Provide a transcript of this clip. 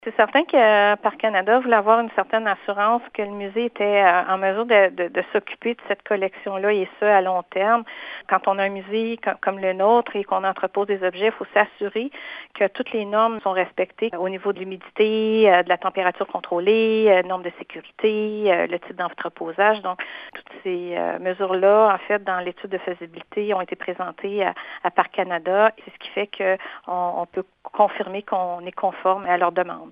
C'est certain que Parc Canada voulait avoir une certaine assurance que le musée était en mesure de s'occuper de cette collection-là et ce, à long terme. Quand on a un musée comme le nôtre et qu'on entrepose des objets, il faut s'assurer que toutes les normes sont respectées au niveau de l'humidité, de la température contrôlée, normes de sécurité, le type d'entreposage. Donc, toutes ces mesures-là, en fait, dans l'étude de faisabilité, ont été présentées à Parc Canada. C'est ce qui fait qu'on peut confirmer qu'on est conforme à leur demande.